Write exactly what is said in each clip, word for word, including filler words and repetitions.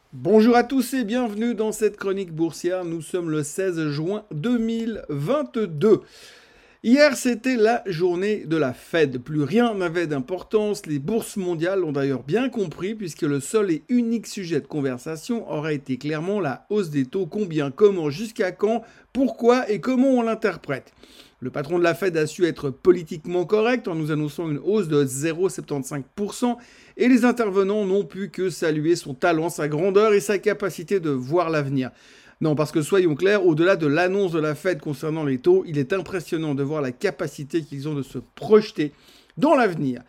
Bonjour à tous et bienvenue dans cette chronique boursière. Nous sommes le seize juin deux mille vingt-deux. Hier, c'était la journée de la Fed. Plus rien n'avait d'importance. Les bourses mondiales l'ont d'ailleurs bien compris puisque le seul et unique sujet de conversation aurait été clairement la hausse des taux. Combien, comment, jusqu'à quand, pourquoi et comment on l'interprète. Le patron de la Fed a su être politiquement correct en nous annonçant une hausse de zéro virgule soixante-quinze pour cent et les intervenants n'ont pu que saluer son talent, sa grandeur et sa capacité de voir l'avenir. Non, parce que soyons clairs, au-delà de l'annonce de la Fed concernant les taux, il est impressionnant de voir la capacité qu'ils ont de se projeter dans l'avenir.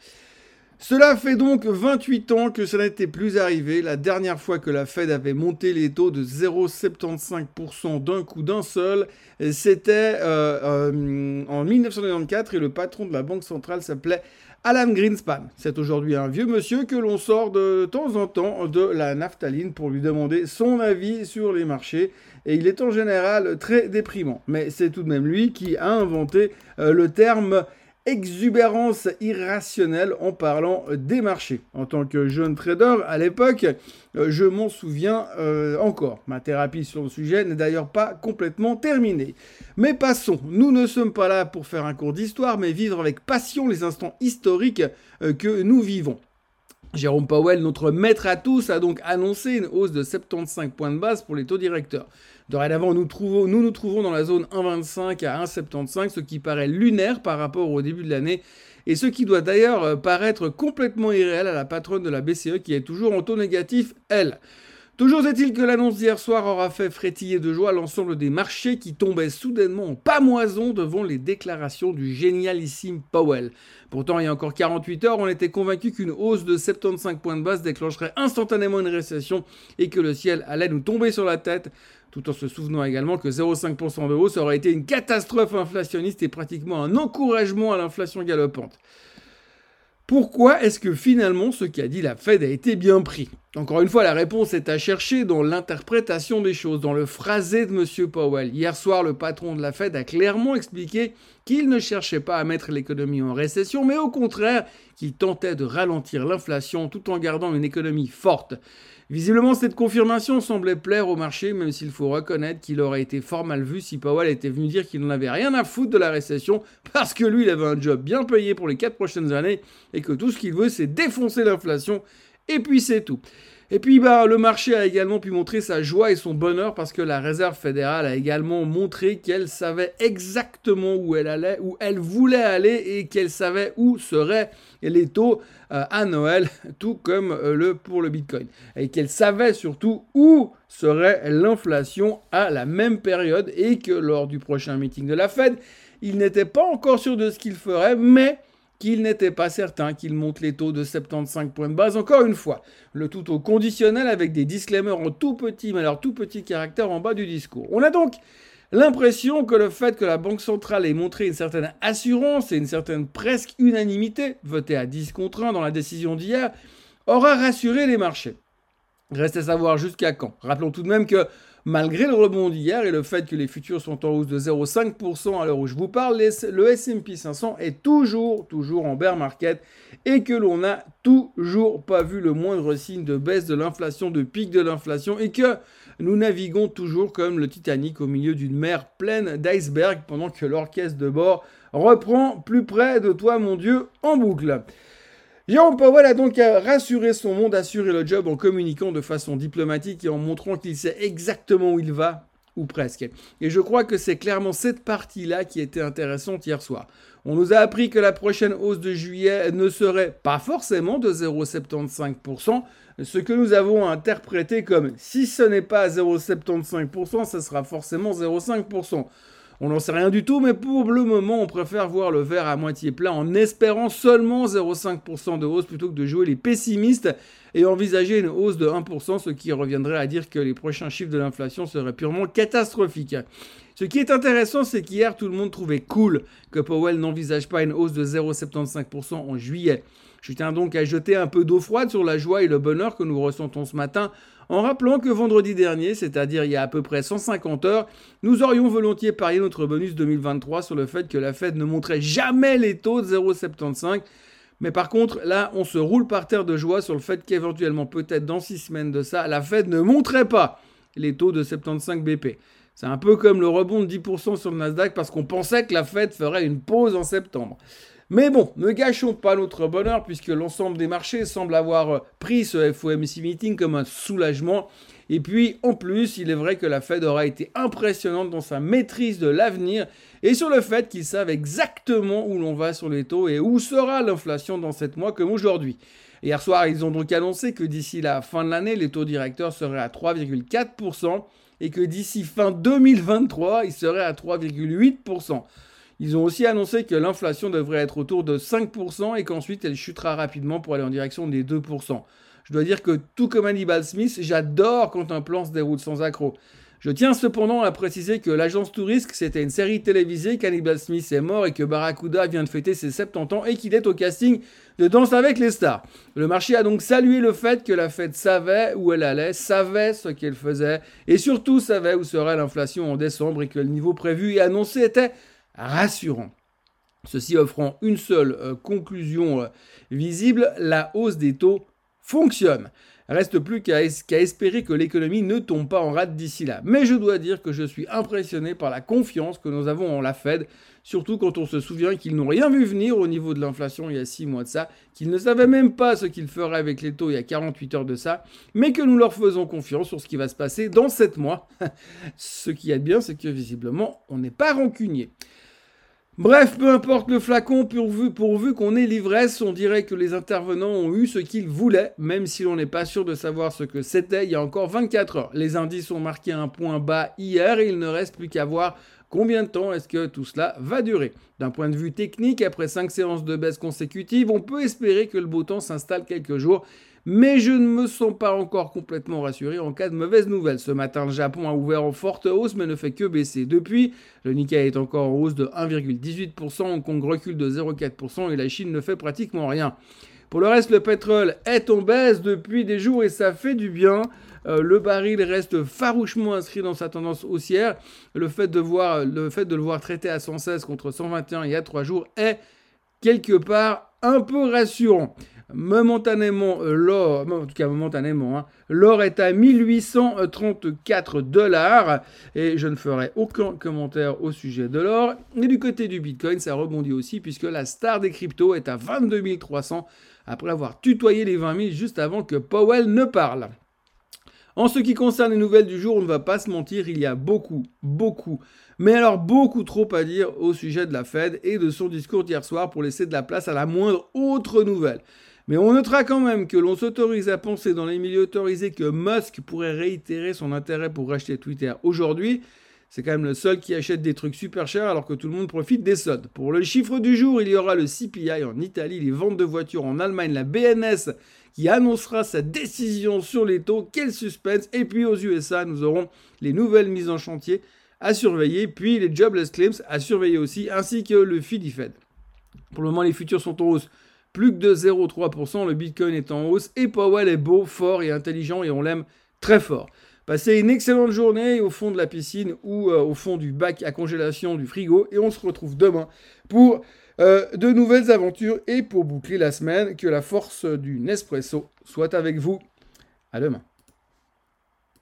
Cela fait donc vingt-huit ans que ça n'était plus arrivé. La dernière fois que la Fed avait monté les taux de zéro virgule soixante-quinze pour cent d'un coup d'un seul, c'était euh, euh, en mille neuf cent quatre-vingt-quatorze et le patron de la Banque centrale s'appelait Alan Greenspan. C'est aujourd'hui un vieux monsieur que l'on sort de temps en temps de la naphtaline pour lui demander son avis sur les marchés. Et il est en général très déprimant. Mais c'est tout de même lui qui a inventé euh, le terme exubérance irrationnelle en parlant des marchés. En tant que jeune trader à l'époque, je m'en souviens euh, encore. Ma thérapie sur le sujet n'est d'ailleurs pas complètement terminée. Mais passons, nous ne sommes pas là pour faire un cours d'histoire, mais vivre avec passion les instants historiques euh, que nous vivons. Jérôme Powell, notre maître à tous, a donc annoncé une hausse de soixante-quinze points de base pour les taux directeurs. Dorénavant, nous, trouvons, nous nous trouvons dans la zone un virgule vingt-cinq à un virgule soixante-quinze, ce qui paraît lunaire par rapport au début de l'année, et ce qui doit d'ailleurs paraître complètement irréel à la patronne de la B C E qui est toujours en taux négatif, elle. Toujours est-il que l'annonce d'hier soir aura fait frétiller de joie l'ensemble des marchés qui tombaient soudainement en pâmoison devant les déclarations du génialissime Powell. Pourtant, il y a encore quarante-huit heures, on était convaincu qu'une hausse de soixante-quinze points de base déclencherait instantanément une récession et que le ciel allait nous tomber sur la tête, tout en se souvenant également que zéro virgule cinq pour cent de hausse aurait été une catastrophe inflationniste et pratiquement un encouragement à l'inflation galopante. Pourquoi est-ce que finalement ce qu'a dit la Fed a été bien pris ? Encore une fois, la réponse est à chercher dans l'interprétation des choses, dans le phrasé de M. Powell. Hier soir, le patron de la Fed a clairement expliqué qu'il ne cherchait pas à mettre l'économie en récession, mais au contraire, qu'il tentait de ralentir l'inflation tout en gardant une économie forte. Visiblement, cette confirmation semblait plaire au marché, même s'il faut reconnaître qu'il aurait été fort mal vu si Powell était venu dire qu'il n'en avait rien à foutre de la récession, parce que lui, il avait un job bien payé pour les quatre prochaines années, et que tout ce qu'il veut, c'est défoncer l'inflation, et puis c'est tout. Et puis bah, le marché a également pu montrer sa joie et son bonheur parce que la Réserve fédérale a également montré qu'elle savait exactement où elle allait, où elle voulait aller et qu'elle savait où seraient les taux euh, à Noël, tout comme euh, le, pour le Bitcoin. Et qu'elle savait surtout où serait l'inflation à la même période et que lors du prochain meeting de la Fed, il n'était pas encore sûr de ce qu'il ferait, mais qu'il n'était pas certain qu'il monte les taux de soixante-quinze points de base, encore une fois. Le tout au conditionnel avec des disclaimers en tout petit, mais alors tout petit caractère en bas du discours. On a donc l'impression que le fait que la Banque centrale ait montré une certaine assurance et une certaine presque unanimité, votée à dix contre un dans la décision d'hier, aura rassuré les marchés. Reste à savoir jusqu'à quand. Rappelons tout de même que malgré le rebond d'hier et le fait que les futurs sont en hausse de zéro virgule cinq pour cent à l'heure où je vous parle, le S and P cinq cents est toujours, toujours en bear market et que l'on n'a toujours pas vu le moindre signe de baisse de l'inflation, de pic de l'inflation et que nous naviguons toujours comme le Titanic au milieu d'une mer pleine d'icebergs pendant que l'orchestre de bord reprend plus près de toi, mon Dieu, en boucle. Jérôme Powell a donc rassuré son monde, assuré le job en communiquant de façon diplomatique et en montrant qu'il sait exactement où il va, ou presque. Et je crois que c'est clairement cette partie-là qui était intéressante hier soir. On nous a appris que la prochaine hausse de juillet ne serait pas forcément de zéro virgule soixante-quinze pour cent, ce que nous avons interprété comme si ce n'est pas zéro virgule soixante-quinze pour cent, ce sera forcément zéro virgule cinq pour cent. On n'en sait rien du tout, mais pour le moment, on préfère voir le verre à moitié plein en espérant seulement zéro virgule cinq pour cent de hausse plutôt que de jouer les pessimistes et envisager une hausse de un pour cent, ce qui reviendrait à dire que les prochains chiffres de l'inflation seraient purement catastrophiques. Ce qui est intéressant, c'est qu'hier, tout le monde trouvait cool que Powell n'envisage pas une hausse de zéro virgule soixante-quinze pour cent en juillet. Je tiens donc à jeter un peu d'eau froide sur la joie et le bonheur que nous ressentons ce matin en rappelant que vendredi dernier, c'est-à-dire il y a à peu près cent cinquante heures, nous aurions volontiers parié notre bonus deux mille vingt-trois sur le fait que la Fed ne monterait jamais les taux de zéro virgule soixante-quinze Mais par contre, là, on se roule par terre de joie sur le fait qu'éventuellement, peut-être dans six semaines de ça, la Fed ne monterait pas les taux de soixante-quinze B P. C'est un peu comme le rebond de dix pour cent sur le Nasdaq parce qu'on pensait que la Fed ferait une pause en septembre. Mais bon, ne gâchons pas notre bonheur puisque l'ensemble des marchés semble avoir pris ce F O M C meeting comme un soulagement. Et puis, en plus, il est vrai que la Fed aura été impressionnante dans sa maîtrise de l'avenir et sur le fait qu'ils savent exactement où l'on va sur les taux et où sera l'inflation dans sept mois comme aujourd'hui. Hier soir, ils ont donc annoncé que d'ici la fin de l'année, les taux directeurs seraient à trois virgule quatre pour cent et que d'ici fin deux mille vingt-trois, ils seraient à trois virgule huit pour cent. Ils ont aussi annoncé que l'inflation devrait être autour de cinq pour cent et qu'ensuite elle chutera rapidement pour aller en direction des deux pour cent. Je dois dire que tout comme Hannibal Smith, j'adore quand un plan se déroule sans accroc. Je tiens cependant à préciser que l'agence Touriste, c'était une série télévisée, qu'Hannibal Smith est mort et que Barracuda vient de fêter ses soixante-dix ans et qu'il est au casting de Danse avec les stars. Le marché a donc salué le fait que la Fed savait où elle allait, savait ce qu'elle faisait et surtout savait où serait l'inflation en décembre et que le niveau prévu et annoncé était rassurant. Ceci offrant une seule euh, conclusion euh, visible, la hausse des taux fonctionne. Reste plus qu'à, es- qu'à espérer que l'économie ne tombe pas en rade d'ici là. Mais je dois dire que je suis impressionné par la confiance que nous avons en la Fed, surtout quand on se souvient qu'ils n'ont rien vu venir au niveau de l'inflation il y a six mois de ça, qu'ils ne savaient même pas ce qu'ils feraient avec les taux il y a quarante-huit heures de ça, mais que nous leur faisons confiance sur ce qui va se passer dans sept mois. Ce qui est bien, c'est que visiblement, on n'est pas rancunier. Bref, peu importe le flacon, pourvu, pourvu qu'on ait l'ivresse, on dirait que les intervenants ont eu ce qu'ils voulaient, même si l'on n'est pas sûr de savoir ce que c'était il y a encore vingt-quatre heures. Les indices ont marqué un point bas hier et il ne reste plus qu'à voir combien de temps est-ce que tout cela va durer. D'un point de vue technique, après cinq séances de baisse consécutives, on peut espérer que le beau temps s'installe quelques jours, mais je ne me sens pas encore complètement rassuré en cas de mauvaise nouvelle. Ce matin, le Japon a ouvert en forte hausse, mais ne fait que baisser. Depuis, le Nikkei est encore en hausse de un virgule dix-huit pour cent, Hong Kong recule de zéro virgule quatre pour cent et la Chine ne fait pratiquement rien. Pour le reste, le pétrole est en baisse depuis des jours et ça fait du bien. Euh, le baril reste farouchement inscrit dans sa tendance haussière. Le fait de, voir, le fait de le voir traité à cent seize contre cent vingt et un il y a trois jours est quelque part un peu rassurant. Momentanément, l'or, en tout cas momentanément, hein, l'or est à mille huit cent trente-quatre dollars et je ne ferai aucun commentaire au sujet de l'or. Et du côté du Bitcoin, ça rebondit aussi puisque la star des cryptos est à vingt-deux mille trois cents après avoir tutoyé les vingt mille juste avant que Powell ne parle. En ce qui concerne les nouvelles du jour, on ne va pas se mentir, il y a beaucoup, beaucoup, mais alors beaucoup trop à dire au sujet de la Fed et de son discours d'hier soir pour laisser de la place à la moindre autre nouvelle. Mais on notera quand même que l'on s'autorise à penser dans les milieux autorisés que Musk pourrait réitérer son intérêt pour racheter Twitter aujourd'hui. C'est quand même le seul qui achète des trucs super chers alors que tout le monde profite des soldes. Pour le chiffre du jour, il y aura le C P I en Italie, les ventes de voitures en Allemagne, la B N S qui annoncera sa décision sur les taux. Quel suspense! Et puis aux U S A, nous aurons les nouvelles mises en chantier à surveiller, puis les jobless claims à surveiller aussi, ainsi que le F I D I Fed. Pour le moment, les futurs sont en hausse. Plus que de zéro virgule trois pour cent, le Bitcoin est en hausse et Powell est beau, fort et intelligent et on l'aime très fort. Passez une excellente journée au fond de la piscine ou euh, au fond du bac à congélation du frigo et on se retrouve demain pour euh, de nouvelles aventures et pour boucler la semaine. Que la force du Nespresso soit avec vous. À demain.